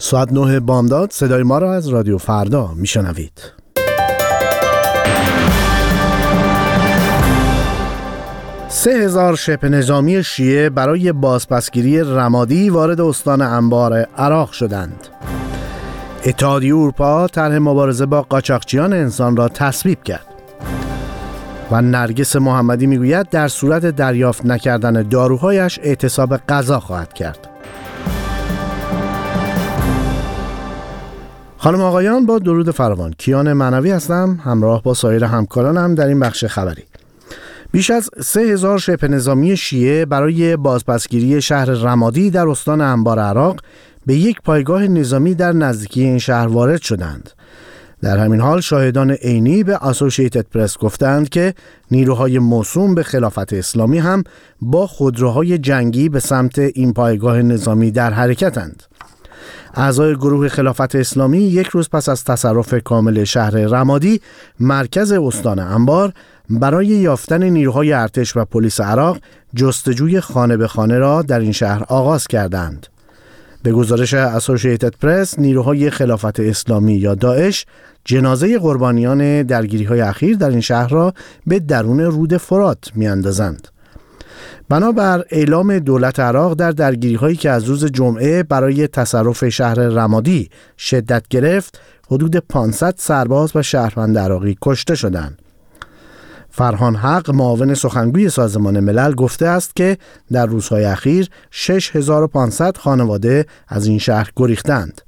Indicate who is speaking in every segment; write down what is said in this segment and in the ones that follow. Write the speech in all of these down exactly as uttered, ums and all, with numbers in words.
Speaker 1: ساعت نه بامداد صدای ما را از رادیو فردا میشنوید. سه هزار شبه نظامی شیعه برای بازپسگیری رمادی وارد استان انبار عراق شدند. اتحادیه اروپا طرح مبارزه با قاچاقچیان انسان را تصویب کرد. و نرگس محمدی میگوید در صورت دریافت نکردن داروهایش اعتصاب غذا خواهد کرد. خانم آقایان، با درود فراوان، کیان معنوی هستم، همراه با سایر همکارانم در این بخش خبری. بیش از سه هزار شبه نظامی شیعه برای بازپسگیری شهر رمادی در استان انبار عراق به یک پایگاه نظامی در نزدیکی این شهر وارد شدند. در همین حال شاهدان عینی به اسوسییتد پرس گفتند که نیروهای موسوم به خلافت اسلامی هم با خودروهای جنگی به سمت این پایگاه نظامی در حرکتند. اعضای گروه خلافت اسلامی یک روز پس از تصرف کامل شهر رمادی، مرکز استان انبار، برای یافتن نیروهای ارتش و پلیس عراق جستجوی خانه به خانه را در این شهر آغاز کردند. به گزارش اسوسییتد پرس، نیروهای خلافت اسلامی یا داعش جنازه قربانیان درگیری‌های اخیر در این شهر را به درون رود فرات می‌اندازند. بنابر اعلام دولت عراق، در درگیری‌هایی که از روز جمعه برای تصرف شهر رمادی شدت گرفت، حدود پانصد سرباز و شهروند عراقی کشته شدند. فرهان حق، معاون سخنگوی سازمان ملل، گفته است که در روزهای اخیر شش هزار و پانصد خانواده از این شهر گریختند.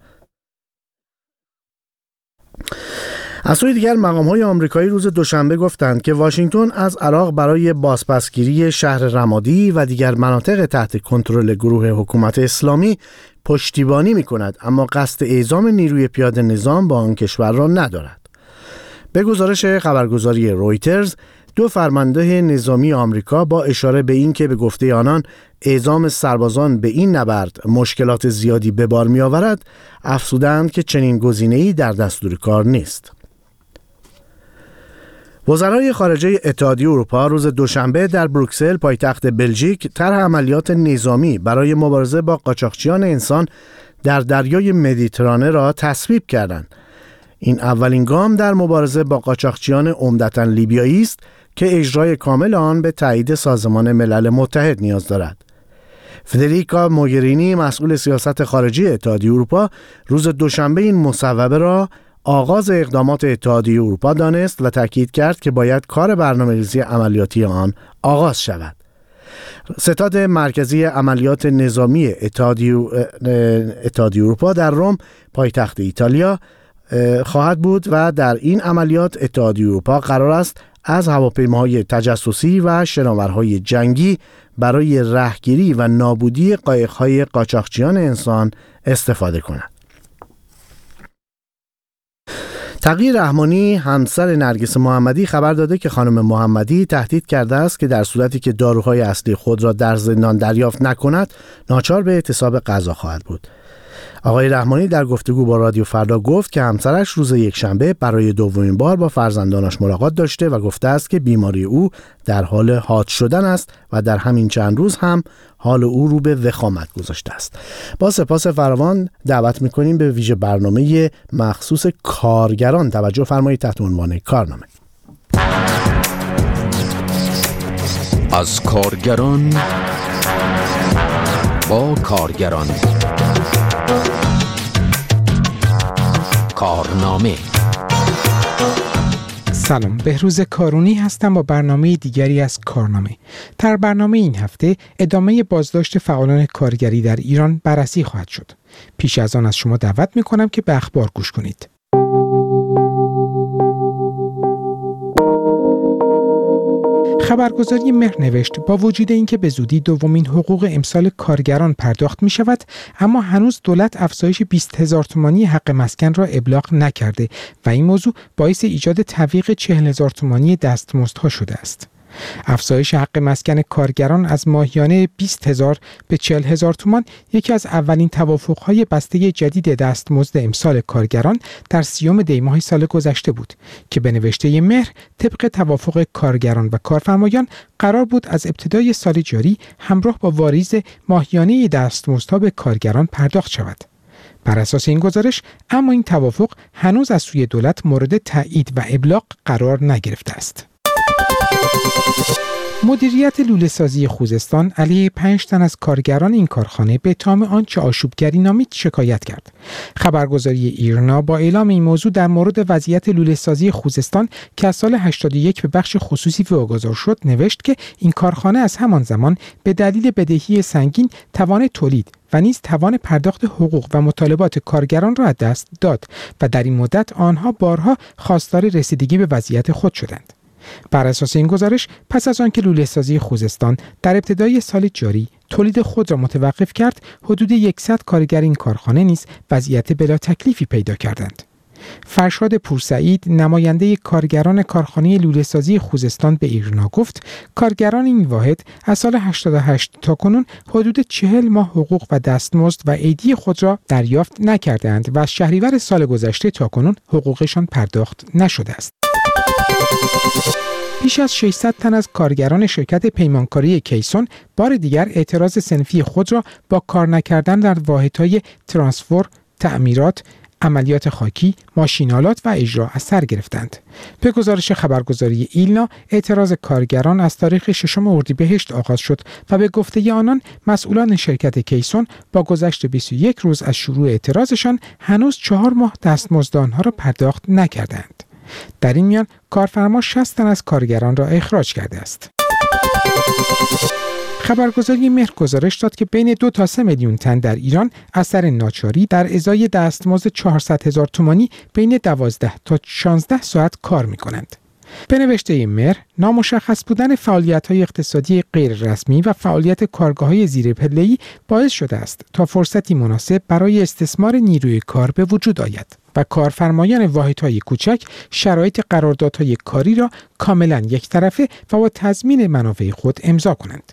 Speaker 1: از سوی دیگر، مقام‌های آمریکایی روز دوشنبه گفتند که واشنگتن از عراق برای بازپسگیری شهر رمادی و دیگر مناطق تحت کنترل گروه حکومت اسلامی پشتیبانی می‌کند، اما قصد اعزام نیروی پیاده نظام با آن کشور را ندارد. به گزارش خبرگزاری رویترز، دو فرمانده نظامی آمریکا با اشاره به این که به گفته آنان اعزام سربازان به این نبرد مشکلات زیادی به بار می‌آورد، افزودند که چنین گزینه‌ای در دستور کار نیست. وزرای خارجه اتحادیه اروپا روز دوشنبه در بروکسل، پایتخت بلژیک، طرح عملیات نظامی برای مبارزه با قاچاقچیان انسان در دریای مدیترانه را تصویب کردند. این اولین گام در مبارزه با قاچاقچیان عمدتاً لیبیایی است که اجرای کامل آن به تایید سازمان ملل متحد نیاز دارد. فدریکا موگرینی، مسئول سیاست خارجی اتحادیه اروپا، روز دوشنبه این مصوبه را آغاز اقدامات اتحادیه اروپا دانست و تاکید کرد که باید کار برنامه‌ریزی عملیاتی آن آغاز شود. ستاد مرکزی عملیات نظامی اتحادیه اتحادیه اروپا در روم، پایتخت ایتالیا، خواهد بود و در این عملیات اتحادیه اروپا قرار است از هواپیماهای تجسسی و شناورهای جنگی برای رهگیری و نابودی قایق‌های قاچاقچیان انسان استفاده کند. تقی رحمانی، همسر نرگس محمدی، خبر داده که خانم محمدی تهدید کرده است که در صورتی که داروهای اصلی خود را در زندان دریافت نکند، ناچار به اعتصاب غذا خواهد بود. آقای رحمانی در گفتگو با رادیو فردا گفت که همسرش روز یکشنبه برای دومین بار با فرزندانش ملاقات داشته و گفته است که بیماری او در حال حاد شدن است و در همین چند روز هم حال او رو به وخامت گذاشته است. با سپاس فراوان دعوت می‌کنیم به ویژه برنامه مخصوص کارگران توجه فرمایید تحت عنوان کارنامه.
Speaker 2: از کارگران با کارگران، کارنامه.
Speaker 3: سلام، بهروز کارونی هستم با برنامه دیگری از کارنامه. در برنامه این هفته ادامه بازداشت فعالان کارگری در ایران بررسی خواهد شد. پیش از آن از شما دعوت می‌کنم که به اخبار گوش کنید. خبرگزاری مهر نوشت با وجود اینکه به زودی دومین حقوق امسال کارگران پرداخت می شود، اما هنوز دولت افزایش بیست هزار تومانی حق مسکن را ابلاغ نکرده و این موضوع باعث ایجاد تعویق چهل هزار تومانی دستمزدها شده است. افزایش حق مسکن کارگران از ماهیانه بیست هزار به چهل هزار تومان یکی از اولین توافق‌های بسته جدید دستمزد امسال کارگران در سیوم دی‌ماه سال گذشته بود که به نوشته مهر طبق توافق کارگران و کارفرمایان قرار بود از ابتدای سال جاری همراه با واریز ماهیانه دستمزدها به کارگران پرداخت شود. بر اساس این گزارش اما این توافق هنوز از سوی دولت مورد تایید و ابلاغ قرار نگرفته است. مدیریت لوله‌سازی خوزستان علیه پنج تن از کارگران این کارخانه به اتهام آنچه آشوبگری نامید شکایت کرد. خبرگزاری ایرنا با اعلام این موضوع در مورد وضعیت لوله‌سازی خوزستان که از سال هشتاد و یک به بخش خصوصی واگذار شد نوشت که این کارخانه از همان زمان به دلیل بدهی سنگین توان تولید و نیز توان پرداخت حقوق و مطالبات کارگران را از دست داد و در این مدت آنها بارها خواستار رسیدگی به وضعیت خود شدند. بر اساس این گزارش پس از آنکه لوله‌سازی خوزستان در ابتدای سال جاری تولید خود را متوقف کرد، حدود صد کارگر این کارخانه نیز وضعیت بلا تکلیفی پیدا کردند. فرشاد پورسعید نماینده کارگران کارخانه لوله‌سازی خوزستان به ایرنا گفت کارگران این واحد از سال هشتاد و هشت تا کنون حدود چهل ماه حقوق و دستمزد و عیدی خود را دریافت نکردند و از شهریور سال گذشته تا کنون حقوقشان پرداخت نشده است. بیش از ششصد تن از کارگران شرکت پیمانکاری کیسون بار دیگر اعتراض صنفی خود را با کار نکردن در واحدهای ترانسفور، تعمیرات، عملیات خاکی، ماشینالات و اجرا از سر گرفتند. به گزارش خبرگزاری ایلنا، اعتراض کارگران از تاریخ ششم اردیبهشت آغاز شد و به گفته آنان مسئولان شرکت کیسون با گذشت بیست و یک روز از شروع اعتراضشان هنوز چهار ماه دستمزد آنها را پرداخت نکردند. در این میان کارفرما شصت تن از کارگران را اخراج کرده است. خبرگزاری مهر گزارش داد که بین دو تا سه میلیون تن در ایران اثر ناچاری در ازای دستمزد چهارصد هزار تومانی بین دوازده تا شانزده ساعت کار می‌کنند. به نوشته مهر، نامشخص بودن فعالیت‌های اقتصادی غیر رسمی و فعالیت کارگاه‌های زیر پله‌ای باعث شده است تا فرصتی مناسب برای استثمار نیروی کار به وجود آید و کارفرمایان واحدهای کوچک شرایط قراردادهای کاری را کاملا یک طرفه و با تضمین منافع خود امضا کنند.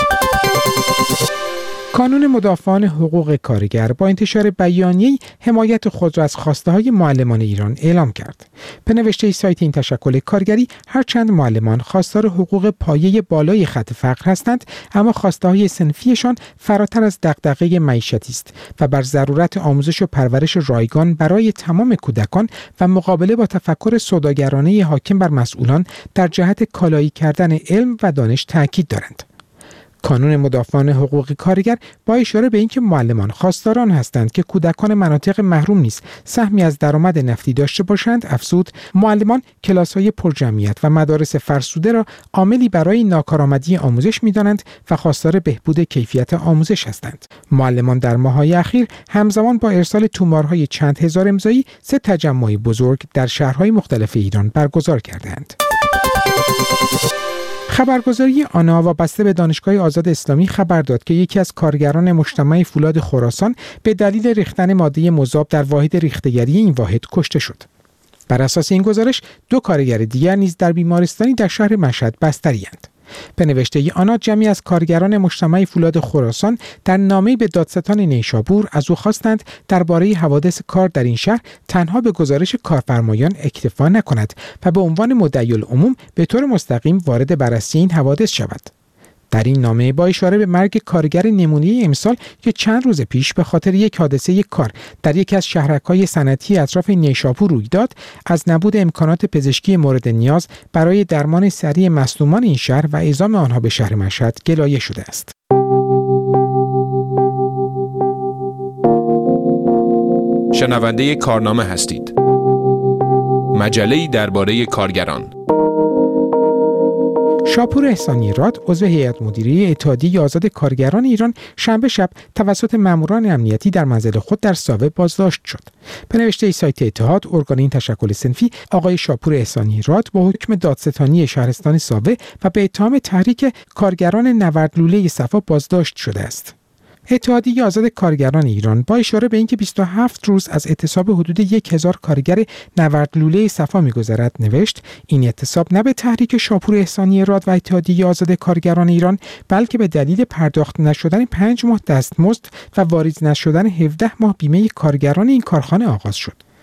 Speaker 3: کانون مدافعان حقوق کارگر با انتشار بیانیه‌ای حمایت خود را از خواسته‌های معلمان ایران اعلام کرد. به نوشته سایت این تشکل کارگری، هرچند معلمان خواستار حقوق پایه بالای خط فقر هستند، اما خواسته‌های صنفیشان فراتر از دغدغه معیشتی است و بر ضرورت آموزش و پرورش رایگان برای تمام کودکان و مقابله با تفکر سوداگرانه حاکم بر مسئولان در جهت کالایی کردن علم و دانش تاکید دارند. کانون مدافعان حقوق کارگر با اشاره به اینکه معلمان خواستاران هستند که کودکان مناطق محروم نیز سهمی از درآمد نفتی داشته باشند، افزود معلمان کلاس‌های پرجمعیت و مدارس فرسوده را عاملی برای ناکارآمدی آموزش می‌دانند و خواستار بهبود کیفیت آموزش هستند. معلمان در ماه‌های اخیر همزمان با ارسال تومارهای چند هزار امضایی سه تجمع بزرگ در شهرهای مختلف ایران برگزار کردند. خبرگزاری آنا وابسته به دانشگاه آزاد اسلامی خبر داد که یکی از کارگران مجتمع فولاد خراسان به دلیل ریختن ماده مذاب در واحد ریختگری این واحد کشته شد. بر اساس این گزارش دو کارگر دیگر نیز در بیمارستانی در شهر مشهد بستری‌اند. به نوشته آنها جمعی از کارگران مجتمع فولاد خراسان در نامه‌ای به دادستان نیشابور از او خواستند درباره حوادث کار در این شهر تنها به گزارش کارفرمایان اکتفا نکند و به عنوان مدعی العموم به طور مستقیم وارد بررسی این حوادث شود. در این نامه با اشاره به مرگ کارگر نمونه امسال که چند روز پیش به خاطر یک حادثه یک کار در یکی از شهرک‌های صنعتی اطراف نیشابور روی داد، از نبود امکانات پزشکی مورد نیاز برای درمان سریع مصدومان این شهر و اعزام آنها به شهر مشهد گلایه شده است.
Speaker 4: شنونده کارنامه هستید. مجله‌ای درباره کارگران.
Speaker 3: شاپور احسانی راد، عضو هیئت مدیره اتحادیه آزاد کارگران ایران، شنبه شب توسط ماموران امنیتی در منزل خود در ساوه بازداشت شد. به نوشته سایت اتحاد، ارگان این تشکل صنفی، آقای شاپور احسانی راد با حکم دادستانی شهرستان ساوه و به اتهام تحریک کارگران نورد لوله صفا بازداشت شده است. اتحادیه آزاد کارگران ایران با اشاره به اینکه بیست و هفت روز از اعتصاب حدود یک هزار کارگر نورد لوله صفا می‌گذرد نوشت این اعتصاب نه به تحریک شاپور احسانی راد و اتحادیه آزاد کارگران ایران، بلکه به دلیل پرداخت نشدن پنج ماه دستمزد و واریز نشدن هفده ماه بیمه کارگران این کارخانه آغاز شد.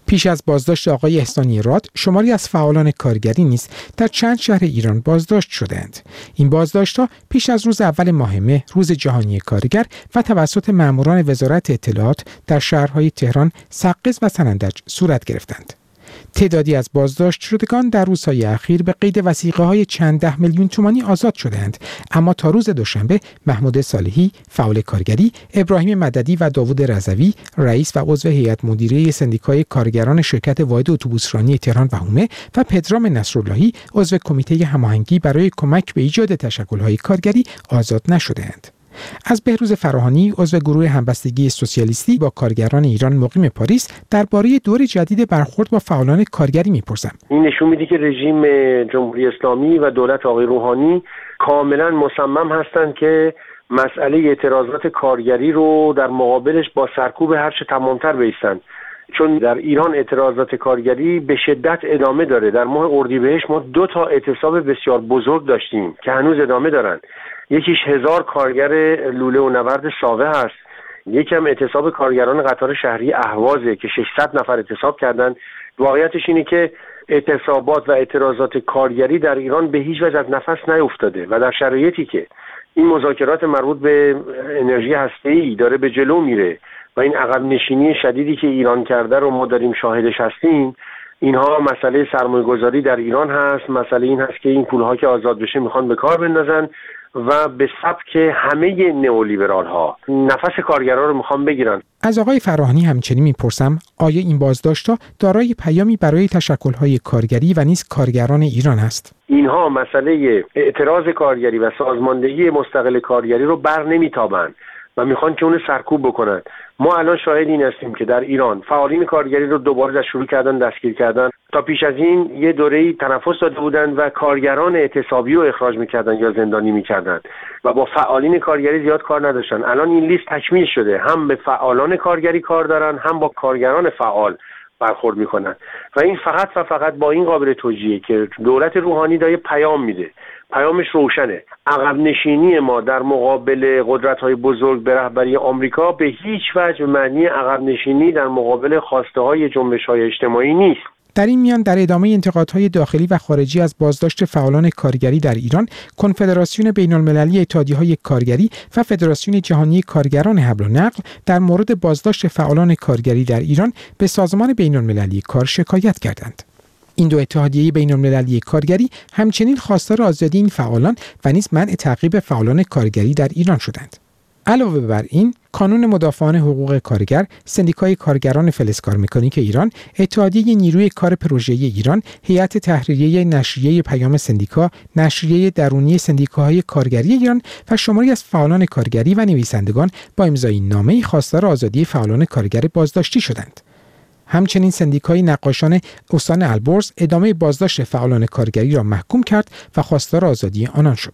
Speaker 3: پیش از بازداشت آقای احسانی راد، شماری از فعالان کارگری نیز در چند شهر ایران بازداشت شدند. این بازداشت‌ها پیش از روز اول ماه مه، روز جهانی کارگر و توسط ماموران وزارت اطلاعات در شهرهای تهران، سقز و سنندج صورت گرفتند. تعدادی از بازداشت شدگان در روزهای اخیر به قید وثیقه‌های چند ده میلیون تومانی آزاد شدند، اما تا روز دوشنبه محمود صالحی فعال کارگری، ابراهیم مددی و داوود رضوی رئیس و عضو هیئت مدیره سندیکای کارگران شرکت واحد اتوبوسرانی تهران و حومه و پدرام نصراللهی عضو کمیته هماهنگی برای کمک به ایجاد تشکل‌های کارگری آزاد نشدند. از بهروز فراهانی عضو گروه همبستگی سوسیالیستی با کارگران ایران مقیم پاریس درباره دور جدید برخورد با فعالان کارگری میپرسم.
Speaker 5: این نشون میده که رژیم جمهوری اسلامی و دولت آقای روحانی کاملا مصمم هستند که مسئله اعتراضات کارگری رو در مقابلش با سرکوب هرچه تمامتر بایستند، چون در ایران اعتراضات کارگری به شدت ادامه داره. در ماه اردیبهشت ما دو تا اعتصاب بسیار بزرگ داشتیم که هنوز ادامه دارن. یکیش هزار کارگر لوله و نورد ساوه هست، یکم اعتصاب کارگران قطار شهری اهوازه که ششصد نفر اعتصاب کردن. واقعیتش اینه که اعتصابات و اعتراضات کارگری در ایران به هیچ وجه از نفس نیفتاده و در شرایطی که این مذاکرات مربوط به انرژی هسته‌ای داره به جلو میره و این عقب نشینی شدیدی که ایران کرده رو ما داریم شاهدش هستیم، اینها مسئله سرمایه‌گذاری در ایران هست. مسئله این هست که این پولها که آزاد بشه میخوان به کار بندازن و به سبک همه نئولیبرال ها نفس کارگران رو میخوان بگیرن.
Speaker 3: از آقای فراهانی همچنین میپرسم آیا این بازداشت‌ها دارای پیامی برای تشکل‌های کارگری و نیز کارگران ایران است؟
Speaker 5: اینها مسئله اعتراض کارگری و سازماندهی مستقل کارگری رو بر نمیتابند و میخوان که اون سرکوب بکنن. ما الان شاهد این هستیم که در ایران فعالین کارگری رو دوباره در شروع کردن دستگیر کردن. تا پیش از این یه دوره‌ای تنفس داده بودن و کارگران اعتصابی رو اخراج میکردن یا زندانی میکردن و با فعالین کارگری زیاد کار نداشتن. الان این لیست تکمیل شده، هم به فعالان کارگری کار دارن هم با کارگران فعال برخورد میکنن و این فقط و فقط با این قابل توجیهه که دولت روحانی داره پیام میده. پیامش روشنه. عقب نشینی ما در مقابل قدرت‌های بزرگ به رهبری آمریکا به هیچ وجه معنی عقب نشینی در مقابل خواسته‌های جنبش‌های اجتماعی نیست.
Speaker 3: در این میان در ادامه انتقادهای داخلی و خارجی از بازداشت فعالان کارگری در ایران، کنفدراسیون بین‌المللی اتحادیه‌های کارگری و فدراسیون جهانی کارگران حمل و نقل در مورد بازداشت فعالان کارگری در ایران به سازمان بین‌المللی کار شکایت کردند. این دو اتحادیه بین‌المللی کارگری همچنین خواستار آزادی این فعالان و نیز منع تعقیب فعالان کارگری در ایران شدند. علاوه بر این، کانون مدافعان حقوق کارگر، سندیکای کارگران فلزکار مکانیک ایران، اتحادیه نیروی کار پروژه‌ای ایران، هیئت تحریریه نشریه پیام سندیکا، نشریه درونی سندیکاهای کارگری ایران و شماری از فعالان کارگری و نویسندگان با امضای نامه‌ای خواستار آزادی فعالان کارگر بازداشتی شدند. همچنین سندیکای نقاشان استان البرز ادامه بازداشت فعالان کارگری را محکوم کرد و خواستار آزادی آنان شد.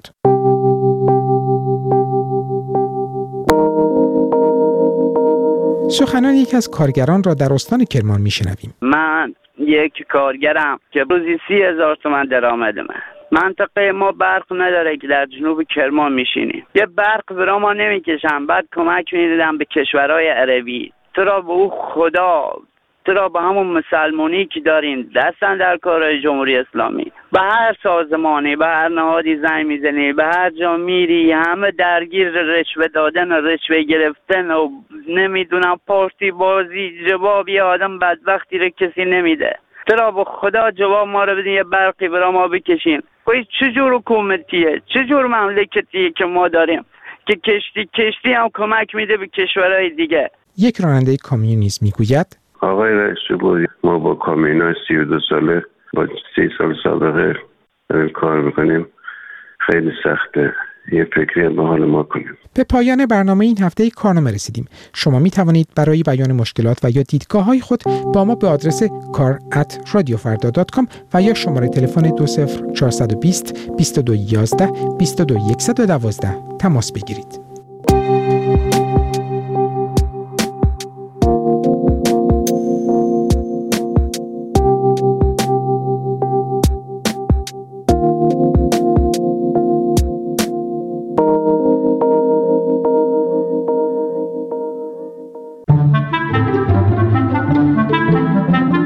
Speaker 3: سخنان یکی از کارگران را در استان کرمان میشنویم.
Speaker 6: من یک کارگرم که روزی سی هزار تومن درآمدمه. منطقه ما برق نداره که در جنوب کرمان میشینیم. یه برق برا ما نمیکشن، بعد کمک میدیدم به کشورهای عربی. چرا به او خدا، چرا به همون مسلمانی که دارین دستن در کارهای جمهوری اسلامی، به هر سازمانی، به هر نهادی زنگ میزنی، به هر جا میری همه درگیر رشوه دادن و رشوه گرفتن و نمیدونم پارتی بازی. جوابی آدم بدبختی رو کسی نمیده. چرا به خدا جواب ما رو بدین، یه برقی برا ما بکشین. خواهی چجور حکومتیه، چجور مملکتیه که ما داریم که کشتی کشتی هم کمک میده به کشورهای دیگه.
Speaker 3: یک راننده کامیون نیز میگوید
Speaker 7: آقای رئیس جمهور، ما با کامیونای سی و دو ساله با سی سال سابقه کار میکنیم. خیلی سخته. یه فکری به حال ما کنیم.
Speaker 3: به پایان برنامه این هفته کارنامه رسیدیم. شما می توانید برای بیان مشکلات و یا دیدگاه های خود با ما به آدرس کار ات رادیو فردا دات کام و یا شماره تلفن دو صفر چهار دو صفر بیست و دو یازده بیست و دو صد و دوازده تماس بگیرید.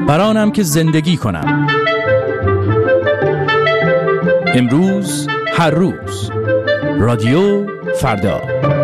Speaker 8: برانم که زندگی کنم. امروز هر روز. رادیو فردا.